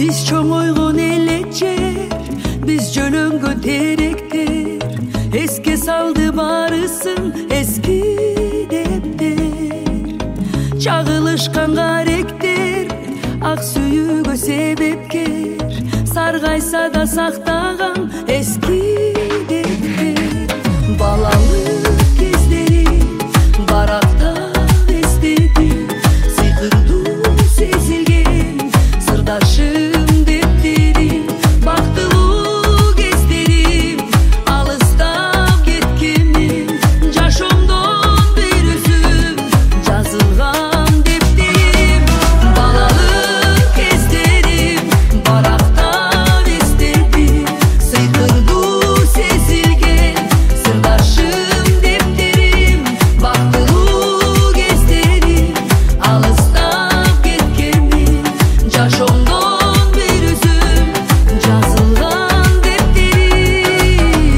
Biz çoğuygun elecek, biz jölöngön terekter. Eske saldı barısın eski defter. Çağılışkan karakter, ak suyugo sebepker. Sargaysa da saktağan eski defter. Balalık кезleri barakta estedim. Sıyqırdı sezilgen sırdaşım defterim. Baktılık kezderim alыстап кеткенмин. Жашоомдон bir өзүм жазылган defterim. Балалык кездерим баракта естедим. Сыйкырды сезилген сырдашым defterim. Бактылуу кездерим алыстап кеткенмин. Жашоомдон bir өзүм жазылган defterim.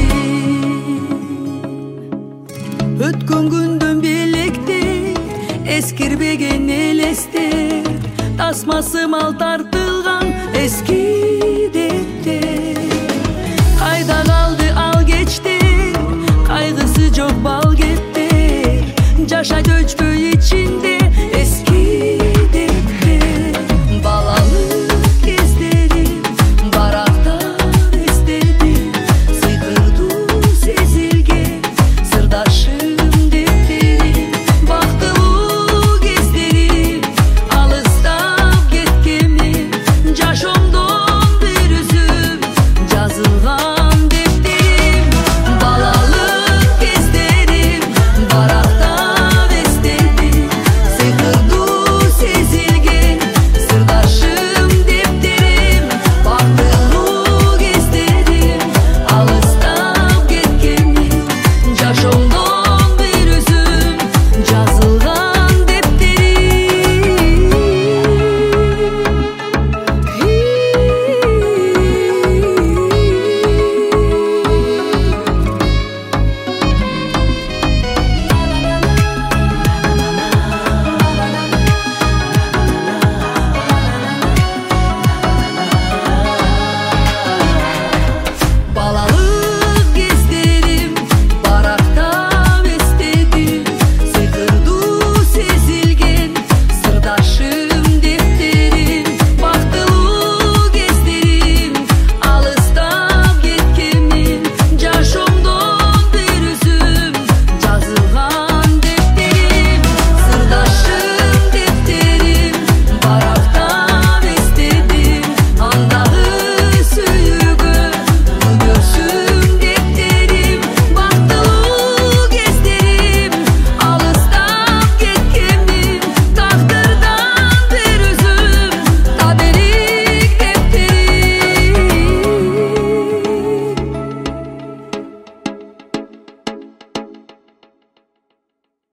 Өткөн күндөн белектер, эскирбеген элестер. Тасмасы мал тартылган эски дефтер. Кайда калды ал кечтер, кайгысы жок бал кептер. Жашайт өчпөй ичинде